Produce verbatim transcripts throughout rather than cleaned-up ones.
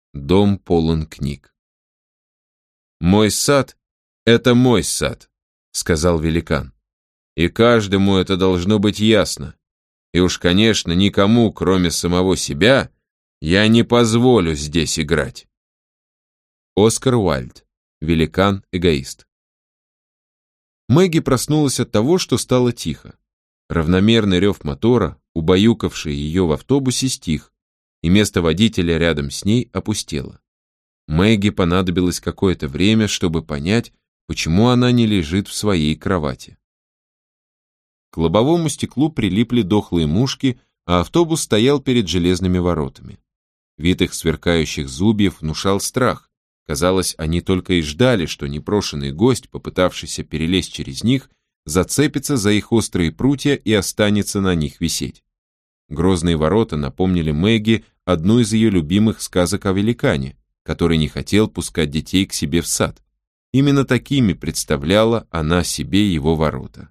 Дом полон книг. «Мой сад — это мой сад», — сказал великан. «И каждому это должно быть ясно. И уж, конечно, никому, кроме самого себя, я не позволю здесь играть». Оскар Уайльд. Великан-эгоист. Мэгги проснулась от того, что стало тихо. Равномерный рев мотора, убаюкавший ее в автобусе, стих, и место водителя рядом с ней опустело. Мэгги понадобилось какое-то время, чтобы понять, почему она не лежит в своей кровати. К лобовому стеклу прилипли дохлые мушки, а автобус стоял перед железными воротами. Вид их сверкающих зубьев внушал страх. Казалось, они только и ждали, что непрошенный гость, попытавшийся перелезть через них, зацепится за их острые прутья и останется на них висеть. Грозные ворота напомнили Мэгги одну из ее любимых сказок о великане, который не хотел пускать детей к себе в сад. Именно такими представляла она себе его ворота.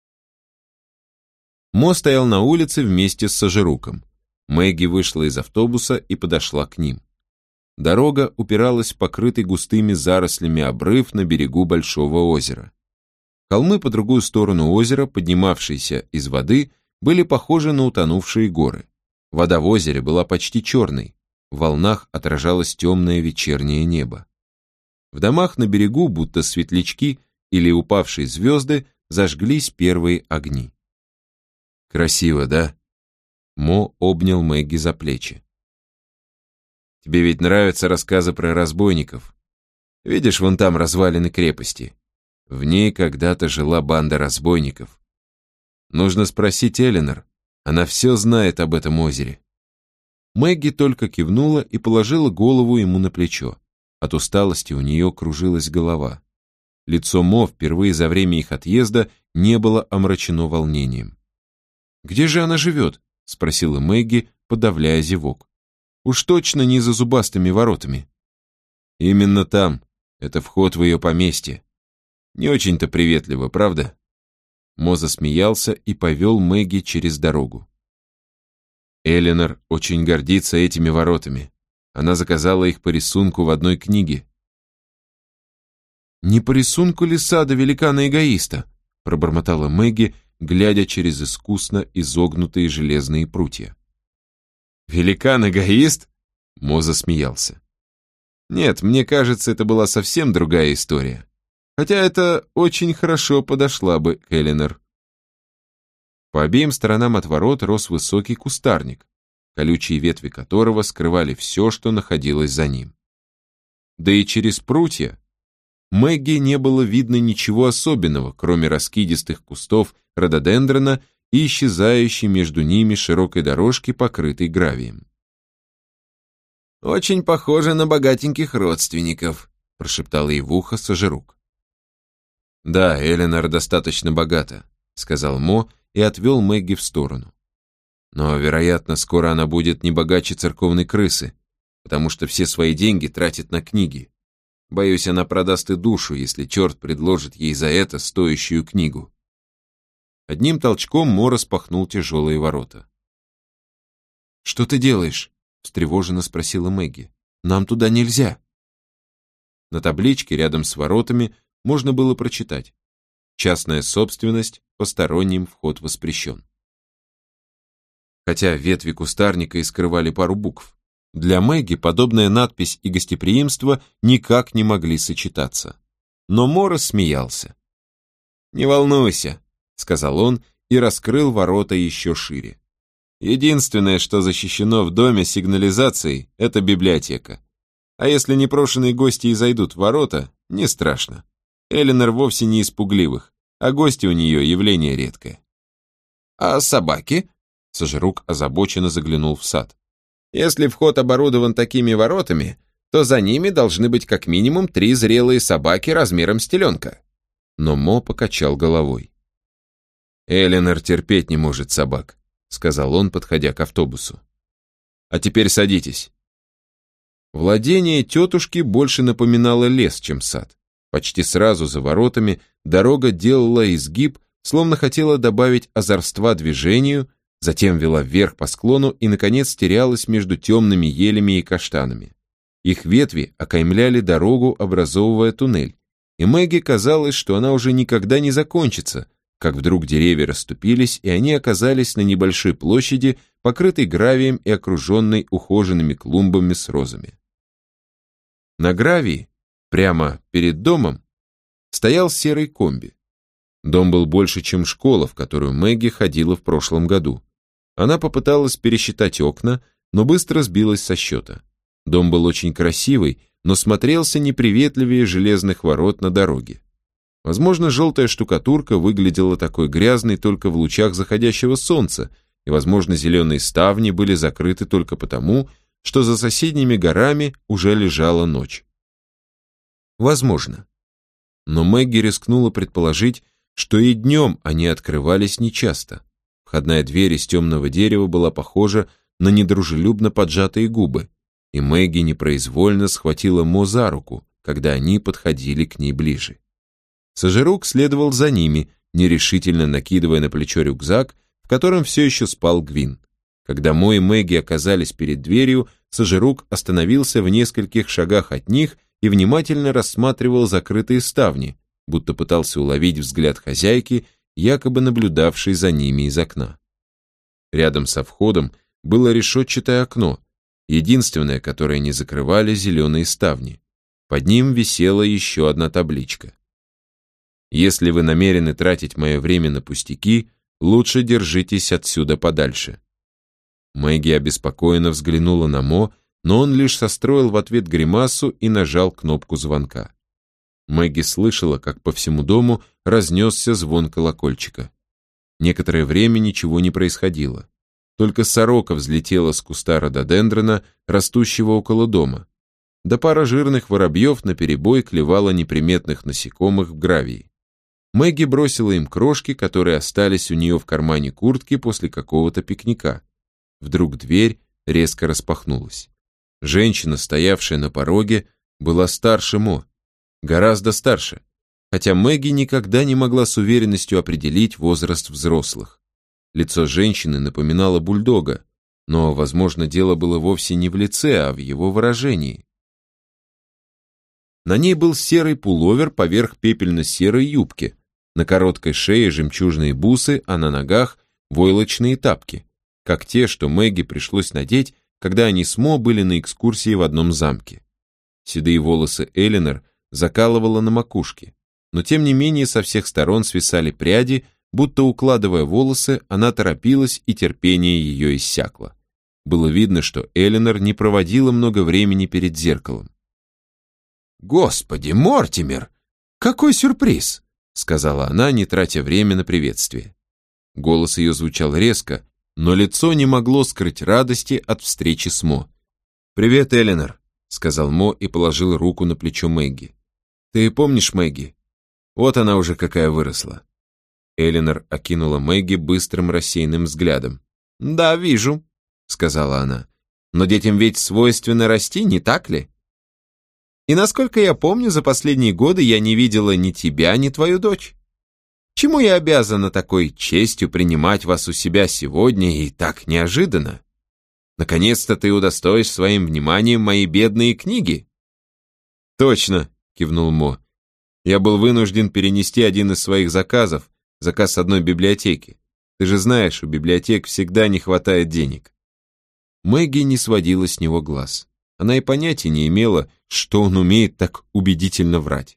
Мо стоял на улице вместе с Сажируком. Мэгги вышла из автобуса и подошла к ним. Дорога упиралась в покрытый густыми зарослями обрыв на берегу большого озера. Холмы по другую сторону озера, поднимавшиеся из воды, были похожи на утонувшие горы. Вода в озере была почти черной, в волнах отражалось темное вечернее небо. В домах на берегу, будто светлячки или упавшие звезды, зажглись первые огни. «Красиво, да?» Мо обнял Мэгги за плечи. «Тебе ведь нравятся рассказы про разбойников? Видишь, вон там развалины крепости. В ней когда-то жила банда разбойников. Нужно спросить Эленор, она все знает об этом озере». Мэгги только кивнула и положила голову ему на плечо. От усталости у нее кружилась голова. Лицо Мо впервые за время их отъезда не было омрачено волнением. «Где же она живет?» — спросила Мэгги, подавляя зевок. «Уж точно не за зубастыми воротами». «Именно там. Это вход в ее поместье. Не очень-то приветливо, правда?» Мо засмеялся и повел Мэгги через дорогу. Эленор очень гордится этими воротами. Она заказала их по рисунку в одной книге. «Не по рисунку ли сада великана-эгоиста?» — пробормотала Мэгги, глядя через искусно изогнутые железные прутья. «Великан-эгоист?» — Мо засмеялся. «Нет, мне кажется, это была совсем другая история. Хотя это очень хорошо подошла бы к Эленор». По обеим сторонам от ворот рос высокий кустарник, колючие ветви которого скрывали все, что находилось за ним. Да и через прутья Мэгги не было видно ничего особенного, кроме раскидистых кустов рододендрона и исчезающей между ними широкой дорожки, покрытой гравием. «Очень похоже на богатеньких родственников», — прошептал ей в ухо Сажирук. «Да, Эленор достаточно богата», — сказал Мо и отвел Мэгги в сторону. «Но, вероятно, скоро она будет не богаче церковной крысы, потому что все свои деньги тратит на книги. Боюсь, она продаст и душу, если черт предложит ей за это стоящую книгу». Одним толчком Мо распахнул тяжелые ворота. «Что ты делаешь?» — встревоженно спросила Мэгги. «Нам туда нельзя». На табличке рядом с воротами можно было прочитать: «Частная собственность, посторонним вход воспрещен». Хотя ветви кустарника и скрывали пару букв, для Мэгги подобная надпись и гостеприимство никак не могли сочетаться. Но Мо рассмеялся. «Не волнуйся», — сказал он и раскрыл ворота еще шире. «Единственное, что защищено в доме сигнализацией, это библиотека. А если непрошенные гости и зайдут в ворота, не страшно. Эленор вовсе не из пугливых, а гости у нее явление редкое». «А собаки?» — Сажирук озабоченно заглянул в сад. «Если вход оборудован такими воротами, то за ними должны быть как минимум три зрелые собаки размером с теленка». Но Мо покачал головой. «Эленор терпеть не может собак», — сказал он, подходя к автобусу. «А теперь садитесь». Владение тетушки больше напоминало лес, чем сад. Почти сразу за воротами дорога делала изгиб, словно хотела добавить озорства движению, затем вела вверх по склону и, наконец, терялась между темными елями и каштанами. Их ветви окаймляли дорогу, образовывая туннель, и Мэгги казалось, что она уже никогда не закончится, как вдруг деревья расступились, и они оказались на небольшой площади, покрытой гравием и окруженной ухоженными клумбами с розами. На гравии, прямо перед домом, стоял серый комби. Дом был больше, чем школа, в которую Мэгги ходила в прошлом году. Она попыталась пересчитать окна, но быстро сбилась со счета. Дом был очень красивый, но смотрелся неприветливее железных ворот на дороге. Возможно, желтая штукатурка выглядела такой грязной только в лучах заходящего солнца, и, возможно, зеленые ставни были закрыты только потому, что за соседними горами уже лежала ночь. Возможно. Но Мэгги рискнула предположить, что и днем они открывались нечасто. Входная дверь из темного дерева была похожа на недружелюбно поджатые губы, и Мэгги непроизвольно схватила Мо за руку, когда они подходили к ней ближе. Сожирук следовал за ними, нерешительно накидывая на плечо рюкзак, в котором все еще спал Гвин. Когда Мо и Мэгги оказались перед дверью, Сожирук остановился в нескольких шагах от них и внимательно рассматривал закрытые ставни, будто пытался уловить взгляд хозяйки, якобы наблюдавшей за ними из окна. Рядом со входом было решетчатое окно, единственное, которое не закрывали зеленые ставни. Под ним висела еще одна табличка. «Если вы намерены тратить мое время на пустяки, лучше держитесь отсюда подальше». Мэгги обеспокоенно взглянула на Мо, но он лишь состроил в ответ гримасу и нажал кнопку звонка. Мэгги слышала, как по всему дому разнесся звон колокольчика. Некоторое время ничего не происходило. Только сорока взлетела с куста рододендрона, растущего около дома. Да пара жирных воробьев наперебой клевала неприметных насекомых в гравии. Мэгги бросила им крошки, которые остались у нее в кармане куртки после какого-то пикника. Вдруг дверь резко распахнулась. Женщина, стоявшая на пороге, была старше Мо, гораздо старше, хотя Мэгги никогда не могла с уверенностью определить возраст взрослых. Лицо женщины напоминало бульдога, но, возможно, дело было вовсе не в лице, а в его выражении. На ней был серый пуловер поверх пепельно-серой юбки, на короткой шее жемчужные бусы, а на ногах войлочные тапки, как те, что Мэгги пришлось надеть, когда они с Мо были на экскурсии в одном замке. Седые волосы Элинор закалывала на макушке, но тем не менее со всех сторон свисали пряди, будто укладывая волосы, она торопилась, и терпение ее иссякло. Было видно, что Элинор не проводила много времени перед зеркалом. «Господи, Мортимер! Какой сюрприз!» — сказала она, не тратя время на приветствие. Голос ее звучал резко, но лицо не могло скрыть радости от встречи с Мо. «Привет, Элинор», — сказал Мо и положил руку на плечо Мэгги. «Ты помнишь Мэгги? Вот она уже какая выросла». Элинор окинула Мэгги быстрым рассеянным взглядом. «Да, вижу», — сказала она. «Но детям ведь свойственно расти, не так ли? И насколько я помню, за последние годы я не видела ни тебя, ни твою дочь. Чему я обязана такой честью принимать вас у себя сегодня и так неожиданно? Наконец-то ты удостоишь своим вниманием мои бедные книги». «Точно», — кивнул Мо. «Я был вынужден перенести один из своих заказов, заказ одной библиотеки. Ты же знаешь, у библиотек всегда не хватает денег». Мэгги не сводила с него глаз. Она и понятия не имела, что он умеет так убедительно врать.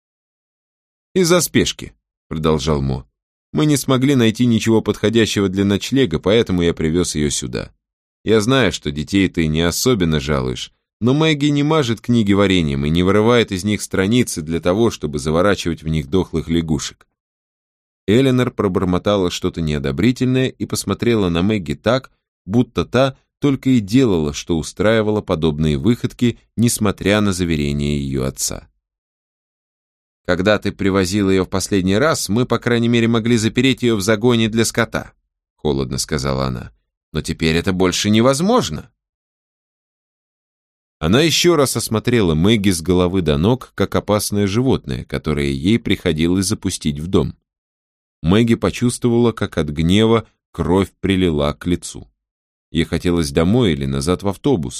«Из-за спешки», — продолжал Мо. «Мы не смогли найти ничего подходящего для ночлега, поэтому я привез ее сюда. Я знаю, что детей ты не особенно жалуешь, но Мэгги не мажет книги вареньем и не вырывает из них страницы для того, чтобы заворачивать в них дохлых лягушек». Элинор пробормотала что-то неодобрительное и посмотрела на Мэгги так, будто та только и делала, что устраивала подобные выходки, несмотря на заверения ее отца. «Когда ты привозил ее в последний раз, мы, по крайней мере, могли запереть ее в загоне для скота», — холодно сказала она. «Но теперь это больше невозможно». Она еще раз осмотрела Мэгги с головы до ног, как опасное животное, которое ей приходилось запустить в дом. Мэгги почувствовала, как от гнева кровь прилила к лицу. Ей хотелось домой или назад в автобус,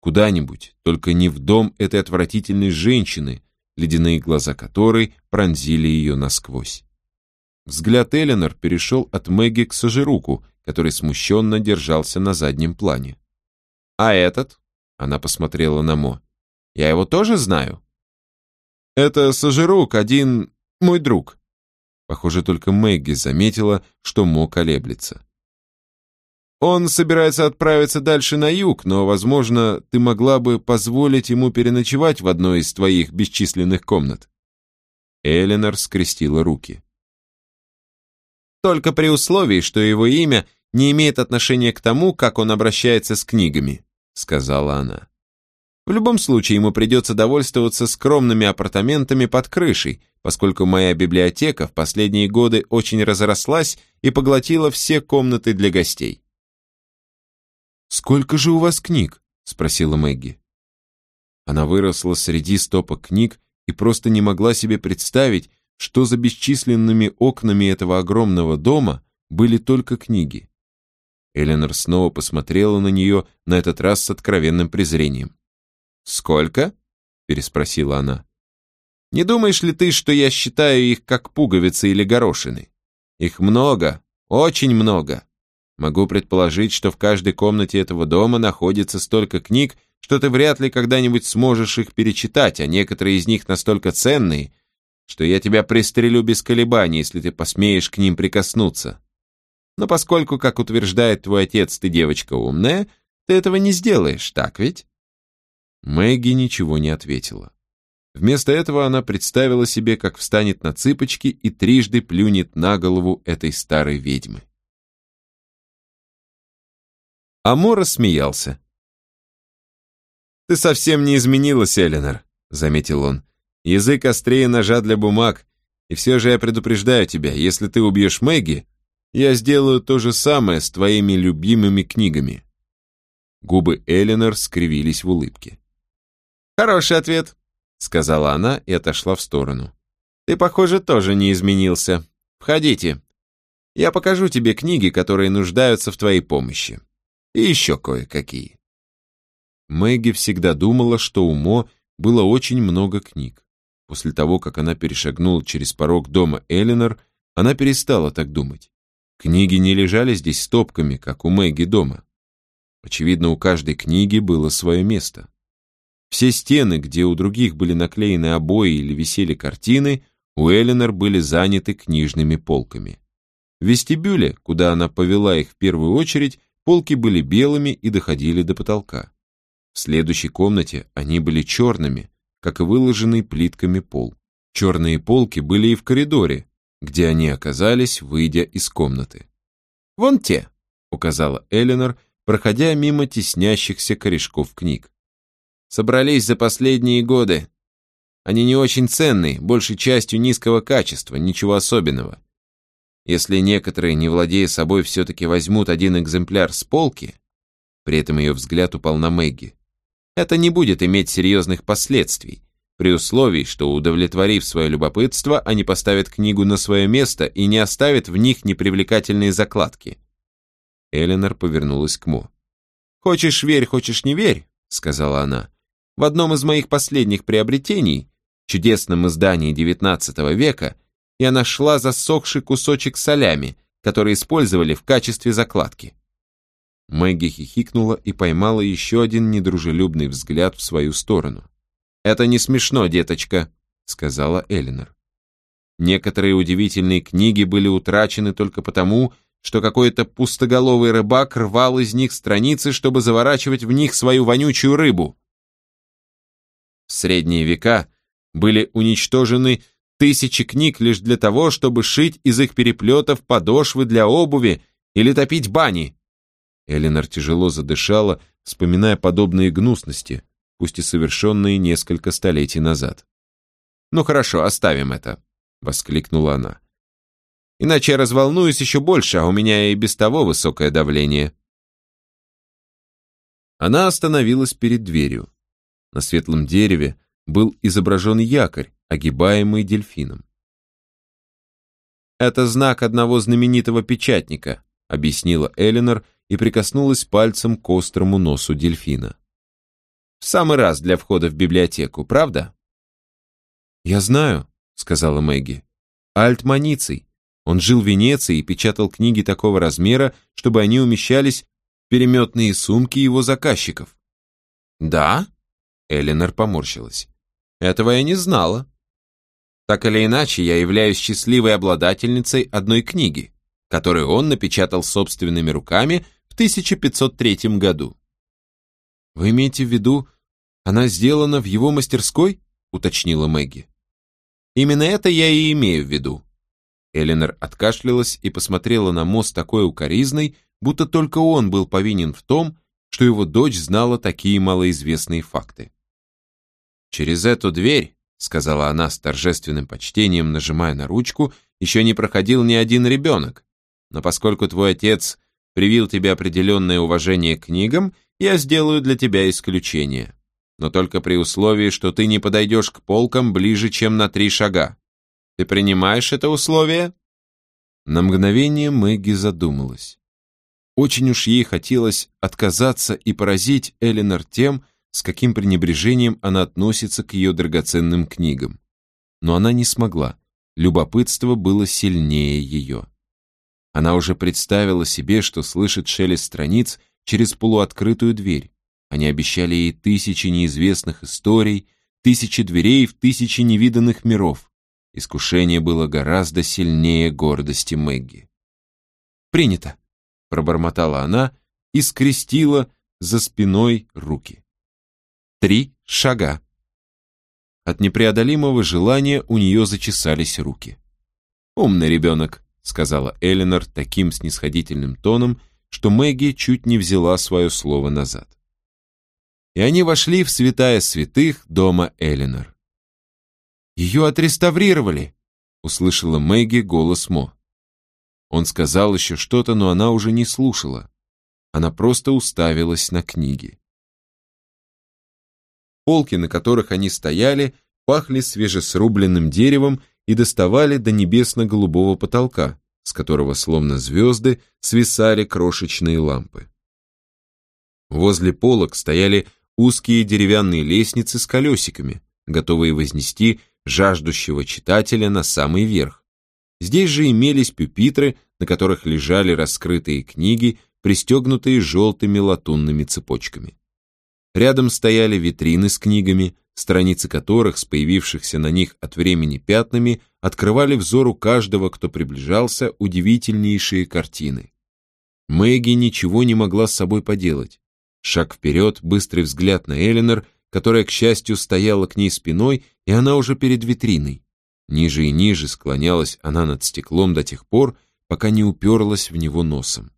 Куда-нибудь, только не в дом этой отвратительной женщины, ледяные глаза которой пронзили ее насквозь. Взгляд Эленор перешел от Мэгги к Сажируку, который смущенно держался на заднем плане. «А этот?» — она посмотрела на Мо. «Я его тоже знаю?» «Это Сажирук, один мой друг». Похоже, только Мэгги заметила, что Мо колеблется. «Он собирается отправиться дальше на юг, но, возможно, ты могла бы позволить ему переночевать в одной из твоих бесчисленных комнат». Эленор скрестила руки. «Только при условии, что его имя не имеет отношения к тому, как он обращается с книгами», — сказала она. «В любом случае ему придется довольствоваться скромными апартаментами под крышей, поскольку моя библиотека в последние годы очень разрослась и поглотила все комнаты для гостей». «Сколько же у вас книг?» — спросила Мэгги. Она выросла среди стопок книг и просто не могла себе представить, что за бесчисленными окнами этого огромного дома были только книги. Эленор снова посмотрела на нее, на этот раз с откровенным презрением. «Сколько?» — переспросила она. «Не думаешь ли ты, что я считаю их как пуговицы или горошины? Их много, очень много. Могу предположить, что в каждой комнате этого дома находится столько книг, что ты вряд ли когда-нибудь сможешь их перечитать, а некоторые из них настолько ценные, что я тебя пристрелю без колебаний, если ты посмеешь к ним прикоснуться. Но поскольку, как утверждает твой отец, ты девочка умная, ты этого не сделаешь, так ведь?» Мэгги ничего не ответила. Вместо этого она представила себе, как встанет на цыпочки и трижды плюнет на голову этой старой ведьмы. Амо рассмеялся. «Ты совсем не изменилась, Эленор», — заметил он. «Язык острее ножа для бумаг, и все же я предупреждаю тебя, если ты убьешь Мэгги, я сделаю то же самое с твоими любимыми книгами». Губы Эленор скривились в улыбке. «Хороший ответ», — сказала она и отошла в сторону. «Ты, похоже, тоже не изменился. Входите. Я покажу тебе книги, которые нуждаются в твоей помощи. И еще кое-какие». Мэгги всегда думала, что у Мо было очень много книг. После того, как она перешагнула через порог дома Эленор, она перестала так думать. Книги не лежали здесь стопками, как у Мэгги дома. Очевидно, у каждой книги было свое место. Все стены, где у других были наклеены обои или висели картины, у Эленор были заняты книжными полками. В вестибюле, куда она повела их в первую очередь, полки были белыми и доходили до потолка. В следующей комнате они были черными, как и выложенный плитками пол. Черные полки были и в коридоре, где они оказались, выйдя из комнаты. «Вон те», — указала Эленор, проходя мимо теснящихся корешков книг. «Собрались за последние годы. Они не очень ценные, большей частью низкого качества, ничего особенного. Если некоторые, не владея собой, все-таки возьмут один экземпляр с полки», при этом ее взгляд упал на Мэгги, «это не будет иметь серьезных последствий, при условии, что, удовлетворив свое любопытство, они поставят книгу на свое место и не оставят в них непривлекательные закладки». Эленор повернулась к Мо. «Хочешь верь, хочешь не верь», — сказала она. «В одном из моих последних приобретений, чудесном издании девятнадцатого века, я нашла засохший кусочек солями, который использовали в качестве закладки». Мэгги хихикнула и поймала еще один недружелюбный взгляд в свою сторону. «Это не смешно, деточка», — сказала Эленор. «Некоторые удивительные книги были утрачены только потому, что какой-то пустоголовый рыбак рвал из них страницы, чтобы заворачивать в них свою вонючую рыбу. В средние века были уничтожены тысячи книг лишь для того, чтобы шить из их переплетов подошвы для обуви или топить бани». Эленор тяжело задышала, вспоминая подобные гнусности, пусть и совершенные несколько столетий назад. «Ну хорошо, оставим это», — воскликнула она. «Иначе я разволнуюсь еще больше, а у меня и без того высокое давление». Она остановилась перед дверью. На светлом дереве был изображен якорь, огибаемый дельфином. «Это знак одного знаменитого печатника», — объяснила Эленор и прикоснулась пальцем к острому носу дельфина. В самый раз для входа в библиотеку, правда?» «Я знаю», — сказала Мэгги. «Альт Маниций. Он жил в Венеции и печатал книги такого размера, чтобы они умещались в переметные сумки его заказчиков». «Да?» — Эленор поморщилась. «Этого я не знала. Так или иначе, я являюсь счастливой обладательницей одной книги, которую он напечатал собственными руками в тысяча пятьсот третьем году». «Вы имеете в виду, она сделана в его мастерской?» — уточнила Мэгги. «Именно это я и имею в виду». Эленор откашлялась и посмотрела на Мо с такой укоризной, будто только он был повинен в том, что его дочь знала такие малоизвестные факты. «Через эту дверь», — сказала она с торжественным почтением, нажимая на ручку, «еще не проходил ни один ребенок. Но поскольку твой отец привил тебе определенное уважение к книгам, я сделаю для тебя исключение. Но только при условии, что ты не подойдешь к полкам ближе, чем на три шага. Ты принимаешь это условие?» На мгновение Мэгги задумалась. Очень уж ей хотелось отказаться и поразить Эленор тем, с каким пренебрежением она относится к ее драгоценным книгам. Но она не смогла, любопытство было сильнее ее. Она уже представила себе, что слышит шелест страниц через полуоткрытую дверь. Они обещали ей тысячи неизвестных историй, тысячи дверей в тысячи невиданных миров. Искушение было гораздо сильнее гордости Мэгги. «Принято», — пробормотала она и скрестила за спиной руки. Три шага. От непреодолимого желания у нее зачесались руки. «Умный ребенок», — сказала Эленор таким снисходительным тоном, что Мэгги чуть не взяла свое слово назад. И они вошли в святая святых дома Эленор. «Ее отреставрировали!» — услышала Мэгги голос Мо. Он сказал еще что-то, но она уже не слушала. Она просто уставилась на книги. Полки, на которых они стояли, пахли свежесрубленным деревом и доставали до небесно-голубого потолка, с которого, словно звезды, свисали крошечные лампы. Возле полок стояли узкие деревянные лестницы с колесиками, готовые вознести жаждущего читателя на самый верх. Здесь же имелись пюпитры, на которых лежали раскрытые книги, пристегнутые желтыми латунными цепочками. Рядом стояли витрины с книгами, страницы которых, с появившихся на них от времени пятнами, открывали взору каждого, кто приближался, удивительнейшие картины. Мэгги ничего не могла с собой поделать. Шаг вперед, быстрый взгляд на Эленор, которая, к счастью, стояла к ней спиной, и она уже перед витриной. Ниже и ниже склонялась она над стеклом до тех пор, пока не уперлась в него носом.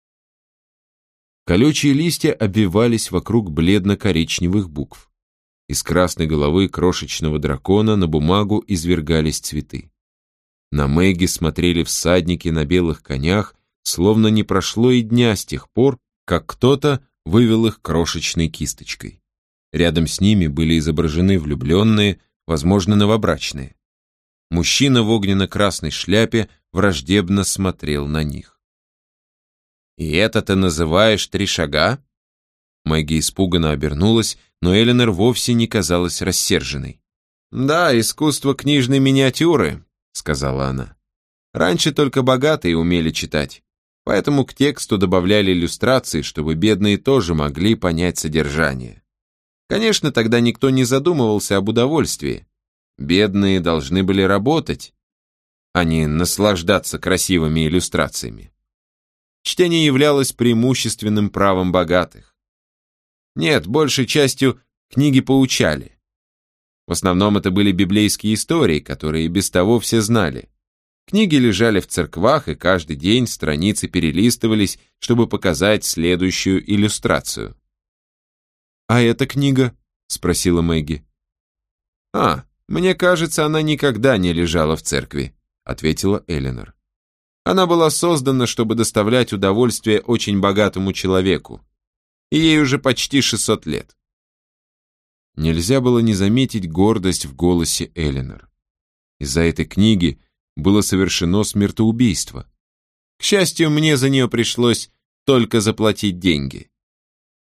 Колючие листья обвивались вокруг бледно-коричневых букв. Из красной головы крошечного дракона на бумагу извергались цветы. На Мэгги смотрели всадники на белых конях, словно не прошло и дня с тех пор, как кто-то вывел их крошечной кисточкой. Рядом с ними были изображены влюбленные, возможно, новобрачные. Мужчина в огненно-красной шляпе враждебно смотрел на них. «И это ты называешь три шага?» Мэгги испуганно обернулась, но Эленор вовсе не казалась рассерженной. «Да, искусство книжной миниатюры», — сказала она. «Раньше только богатые умели читать, поэтому к тексту добавляли иллюстрации, чтобы бедные тоже могли понять содержание. Конечно, тогда никто не задумывался об удовольствии. Бедные должны были работать, а не наслаждаться красивыми иллюстрациями. Чтение являлось преимущественным правом богатых. Нет, большей частью книги поучали. В основном это были библейские истории, которые и без того все знали. Книги лежали в церквах, и каждый день страницы перелистывались, чтобы показать следующую иллюстрацию. «А эта книга?» — спросила Мэгги. «А, мне кажется, она никогда не лежала в церкви», — ответила Эленор. «Она была создана, чтобы доставлять удовольствие очень богатому человеку, и ей уже почти шестьсот лет». Нельзя было не заметить гордость в голосе Эленор. Из-за этой книги было совершено смертоубийство. К счастью, мне за нее пришлось только заплатить деньги.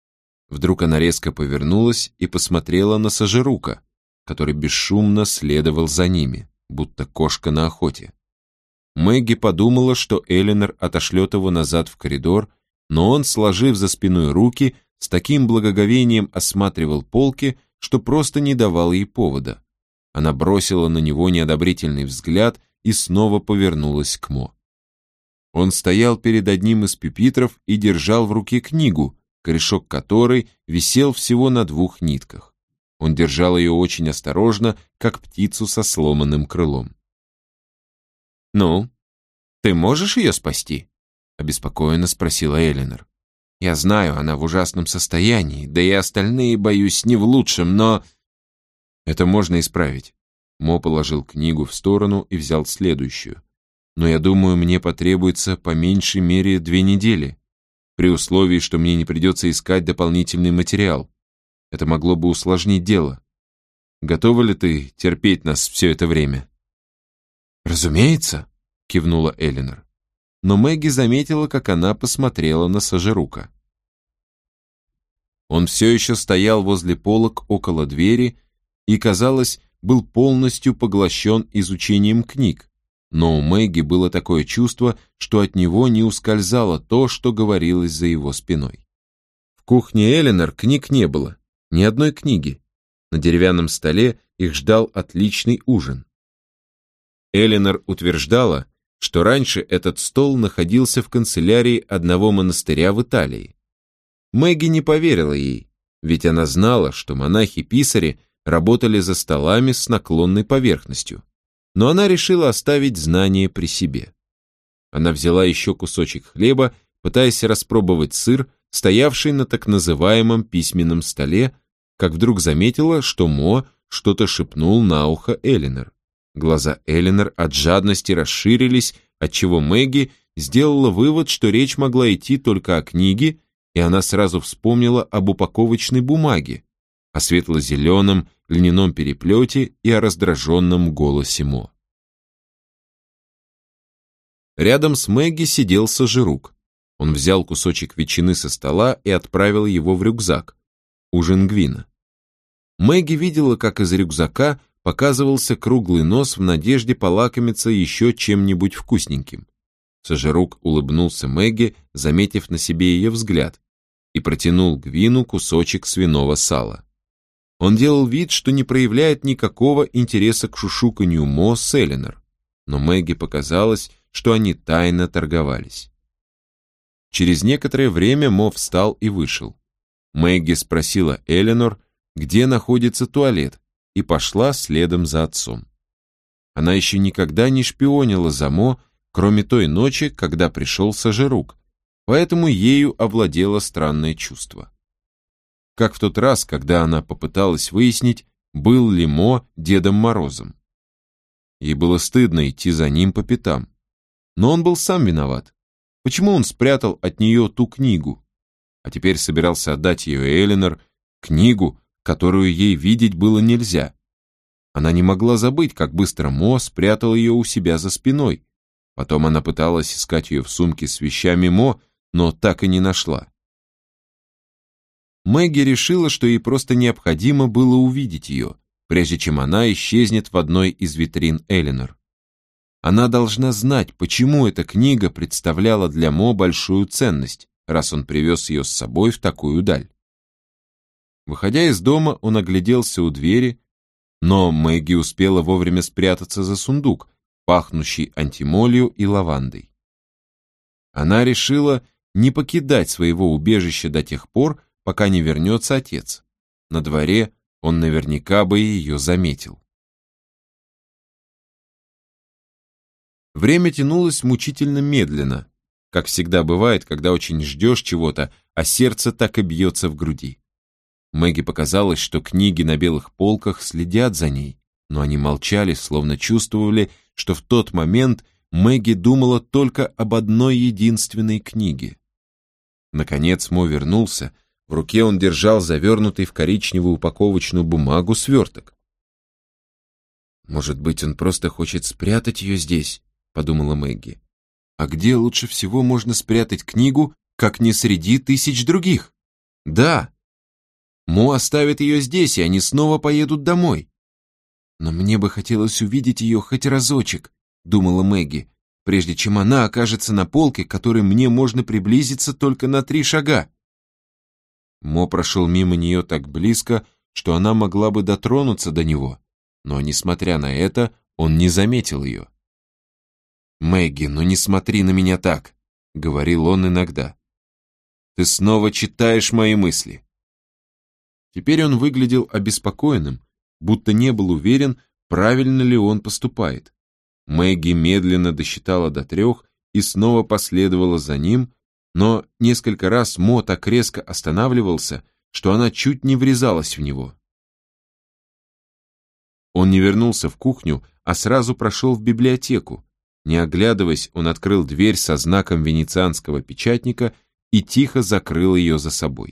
Вдруг она резко повернулась и посмотрела на Сажирука, который бесшумно следовал за ними, будто кошка на охоте. Мэгги подумала, что Эленор отошлет его назад в коридор, но он, сложив за спиной руки, с таким благоговением осматривал полки, что просто не давал ей повода. Она бросила на него неодобрительный взгляд и снова повернулась к Мо. Он стоял перед одним из пюпитров и держал в руке книгу, корешок которой висел всего на двух нитках. Он держал ее очень осторожно, как птицу со сломанным крылом. «Ну, ты можешь ее спасти?» — обеспокоенно спросила Эленор. «Я знаю, она в ужасном состоянии, да и остальные, боюсь, не в лучшем, но...» «Это можно исправить». Мо положил книгу в сторону и взял следующую. «Но я думаю, мне потребуется по меньшей мере две недели, при условии, что мне не придется искать дополнительный материал. Это могло бы усложнить дело. Готова ли ты терпеть нас все это время?» «Разумеется», — кивнула Эленор. Но Мэгги заметила, как она посмотрела на Сажирука. Он все еще стоял возле полок около двери и, казалось, был полностью поглощен изучением книг, но у Мэгги было такое чувство, что от него не ускользало то, что говорилось за его спиной. В кухне Эленор книг не было, ни одной книги. На деревянном столе их ждал отличный ужин. Эленор утверждала, что раньше этот стол находился в канцелярии одного монастыря в Италии. Мэгги не поверила ей, ведь она знала, что монахи-писари работали за столами с наклонной поверхностью, но она решила оставить знание при себе. Она взяла еще кусочек хлеба, пытаясь распробовать сыр, стоявший на так называемом письменном столе, как вдруг заметила, что Мо что-то шепнул на ухо Эленор. Глаза Эленор от жадности расширились, отчего Мэгги сделала вывод, что речь могла идти только о книге, и она сразу вспомнила об упаковочной бумаге, о светло-зеленом льняном переплете и о раздраженном голосе Мо. Рядом с Мэгги сидел Сажирук. Он взял кусочек ветчины со стола и отправил его в рюкзак. Ужин Гвина. Мэгги видела, как из рюкзака показывался круглый нос в надежде полакомиться еще чем-нибудь вкусненьким. Сажирук улыбнулся Мэгги, заметив на себе ее взгляд, и протянул Гвину кусочек свиного сала. Он делал вид, что не проявляет никакого интереса к шушуканью Мо с Эленор, но Мэгги показалось, что они тайно торговались. Через некоторое время Мо встал и вышел. Мэгги спросила Эленор, где находится туалет, и пошла следом за отцом. Она еще никогда не шпионила за Мо, кроме той ночи, когда пришел Сажирук, поэтому ею овладело странное чувство. Как в тот раз, когда она попыталась выяснить, был ли Мо Дедом Морозом. Ей было стыдно идти за ним по пятам. Но он был сам виноват. Почему он спрятал от нее ту книгу? А теперь собирался отдать ее Эленор, книгу, которую ей видеть было нельзя. Она не могла забыть, как быстро Мо спрятал ее у себя за спиной. Потом она пыталась искать ее в сумке с вещами Мо, но так и не нашла. Мэгги решила, что ей просто необходимо было увидеть ее, прежде чем она исчезнет в одной из витрин Эленор. Она должна знать, почему эта книга представляла для Мо большую ценность, раз он привез ее с собой в такую даль. Выходя из дома, он огляделся у двери, но Мэгги успела вовремя спрятаться за сундук, пахнущий антимолью и лавандой. Она решила не покидать своего убежища до тех пор, пока не вернется отец. На дворе он наверняка бы ее заметил. Время тянулось мучительно медленно, как всегда бывает, когда очень ждешь чего-то, а сердце так и бьется в груди. Мэгги показалось, что книги на белых полках следят за ней, но они молчали, словно чувствовали, что в тот момент Мэгги думала только об одной единственной книге. Наконец Мо вернулся, в руке он держал завернутый в коричневую упаковочную бумагу сверток. «Может быть, он просто хочет спрятать ее здесь?» — подумала Мэгги. «А где лучше всего можно спрятать книгу, как не среди тысяч других?» «Да, Мо оставит ее здесь, и они снова поедут домой. Но мне бы хотелось увидеть ее хоть разочек, думала Мэгги, прежде чем она окажется на полке, к которой мне можно приблизиться только на три шага. Мо прошел мимо нее так близко, что она могла бы дотронуться до него, но, несмотря на это, он не заметил ее. «Мэгги, ну не смотри на меня так», — говорил он иногда. «Ты снова читаешь мои мысли». Теперь он выглядел обеспокоенным, будто не был уверен, правильно ли он поступает. Мэгги медленно досчитала до трех и снова последовала за ним, но несколько раз Мо так резко останавливался, что она чуть не врезалась в него. Он не вернулся в кухню, а сразу прошел в библиотеку. Не оглядываясь, он открыл дверь со знаком венецианского печатника и тихо закрыл ее за собой.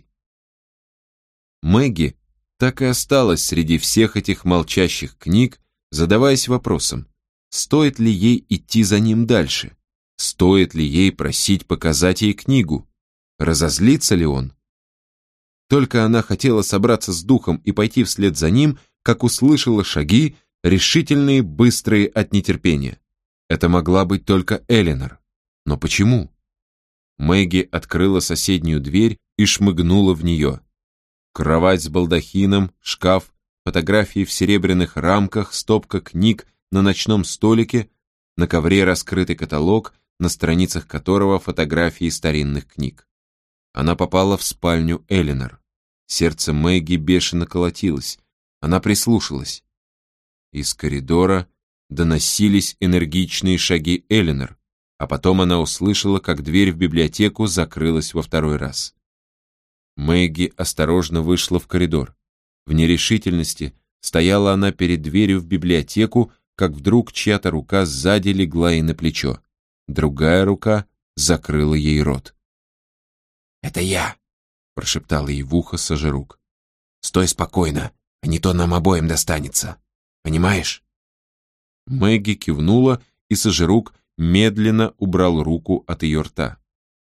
Мэгги так и осталась среди всех этих молчащих книг, задаваясь вопросом, стоит ли ей идти за ним дальше, стоит ли ей просить показать ей книгу, разозлится ли он. Только она хотела собраться с духом и пойти вслед за ним, как услышала шаги, решительные, быстрые от нетерпения. Это могла быть только Эленор. Но почему? Мэгги открыла соседнюю дверь и шмыгнула в нее. Кровать с балдахином, шкаф, фотографии в серебряных рамках, стопка книг на ночном столике, на ковре раскрытый каталог, на страницах которого фотографии старинных книг. Она попала в спальню Эленор. Сердце Мэгги бешено колотилось. Она прислушалась. Из коридора доносились энергичные шаги Эленор, а потом она услышала, как дверь в библиотеку закрылась во второй раз. Мэгги осторожно вышла в коридор. В нерешительности стояла она перед дверью в библиотеку, как вдруг чья-то рука сзади легла ей на плечо. Другая рука закрыла ей рот. «Это я!» — прошептал ей в ухо Сожирук. «Стой спокойно, а не то нам обоим достанется. Понимаешь?» Мэгги кивнула, и Сожирук медленно убрал руку от ее рта.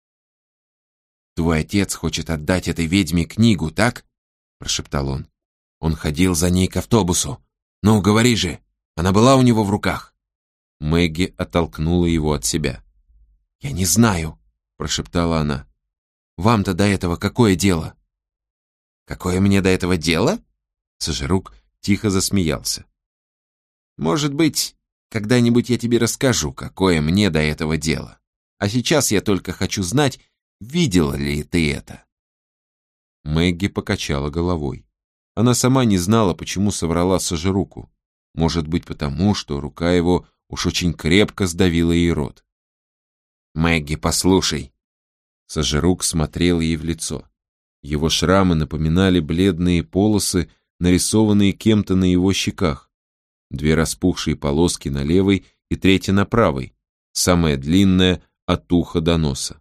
«Твой отец хочет отдать этой ведьме книгу, так?» — прошептал он. «Он ходил за ней к автобусу. Ну, говори же, она была у него в руках?» Мэгги оттолкнула его от себя. «Я не знаю», — прошептала она. «Вам-то до этого какое дело?» «Какое мне до этого дело?» Сожирук тихо засмеялся. «Может быть, когда-нибудь я тебе расскажу, какое мне до этого дело. А сейчас я только хочу знать, видела ли ты это?» Мэгги покачала головой. Она сама не знала, почему соврала Сожируку. Может быть, потому, что рука его уж очень крепко сдавила ей рот. «Мэгги, послушай!» Сожирук смотрел ей в лицо. Его шрамы напоминали бледные полосы, нарисованные кем-то на его щеках. Две распухшие полоски на левой и третья на правой, самая длинная от уха до носа.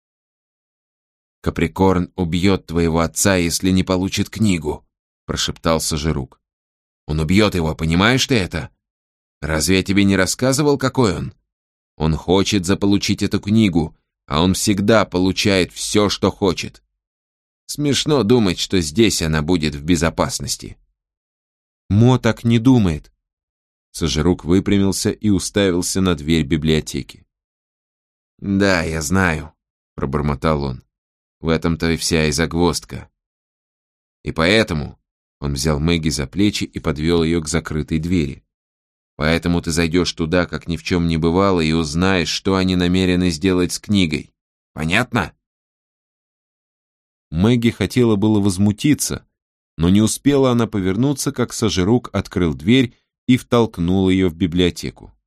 «Каприкорн убьет твоего отца, если не получит книгу», — прошептал Сожирук. «Он убьет его, понимаешь ты это? Разве я тебе не рассказывал, какой он? Он хочет заполучить эту книгу, а он всегда получает все, что хочет. Смешно думать, что здесь она будет в безопасности». «Мо так не думает». Сожирук выпрямился и уставился на дверь библиотеки. «Да, я знаю», — пробормотал он. «В этом-то и вся и загвоздка. И поэтому...» Он взял Мэгги за плечи и подвел ее к закрытой двери. «Поэтому ты зайдешь туда, как ни в чем не бывало, и узнаешь, что они намерены сделать с книгой. Понятно?» Мэгги хотела было возмутиться, но не успела она повернуться, как Сожирук открыл дверь и втолкнул ее в библиотеку.